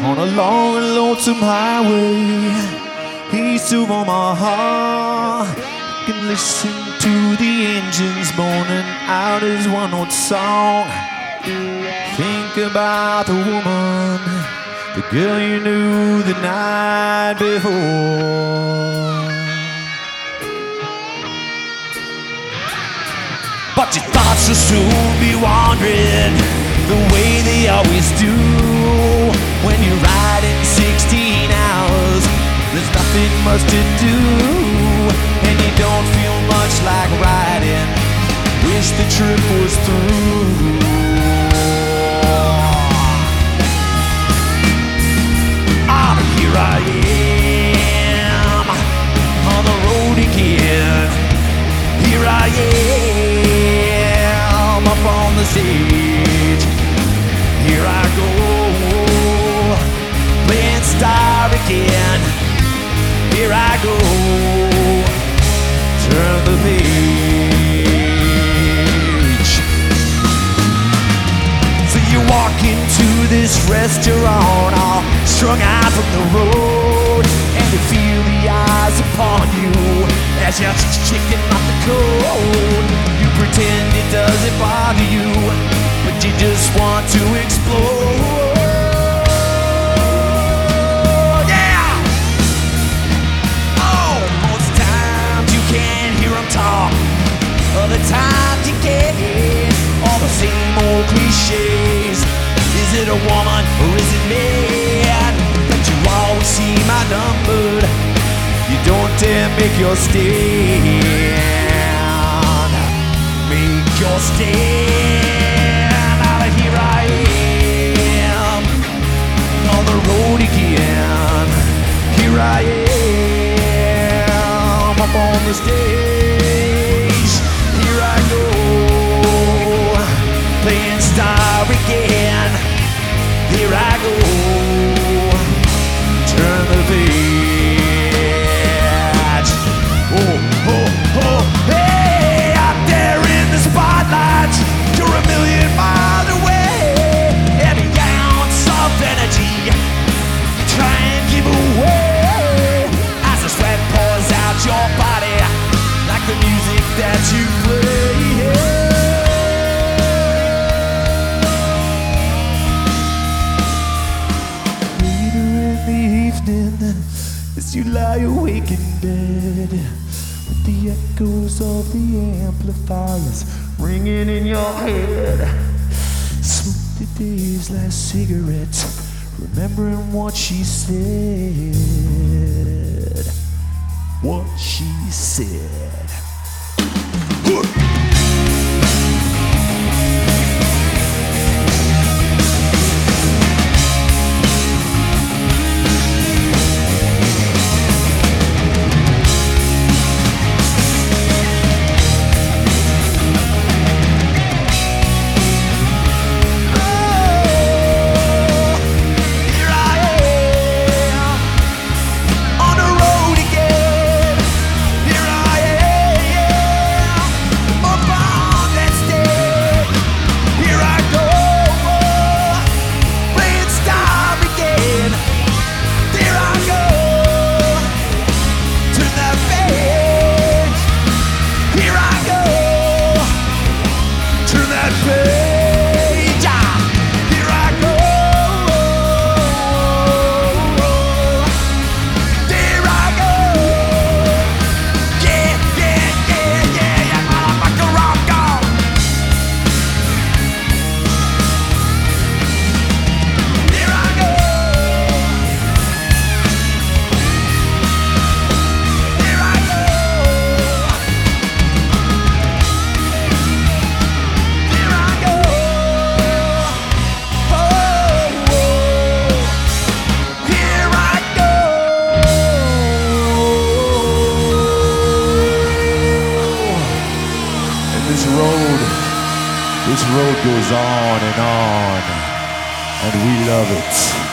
On a long and lonesome highway, east of Omaha, you can listen to the engines moaning out his one note song. Think about the woman, the girl you knew the night before. But your thoughts will soon be wandering the way they always do. When you're riding 16 hours, there's nothing much to do, and you don't feel much like riding. Wish the trip was through. Ah, here I am on the road again. Here I am up on the stage. Here I go, playing star again. Here I go, turn the page. So you walk into this restaurant all strung out from the road, and you feel the eyes upon you as you're chicken off the code. You pretend it doesn't bother you, but you just want to explode. Yeah! Oh, most times you can't hear them talk. Other times you get all the same old cliches. Is it a woman or is it man? But you always seem outnumbered. You don't dare make your stand. Make your stand. Out of here I am on the road again. Here I am up on the stage. Here I go, playing star again. Here I go, turn the page. Oh, oh, oh, hey, out there in the spotlight, you're a million miles away. Every ounce of energy you try and give away as the sweat pours out your body like the music that you play. Later in the evening, as you lie awake in bed, with the echoes of the amplifiers ringing in your head, smoke the day's last cigarette, remembering what she said. What she said. This road goes on, and we love it.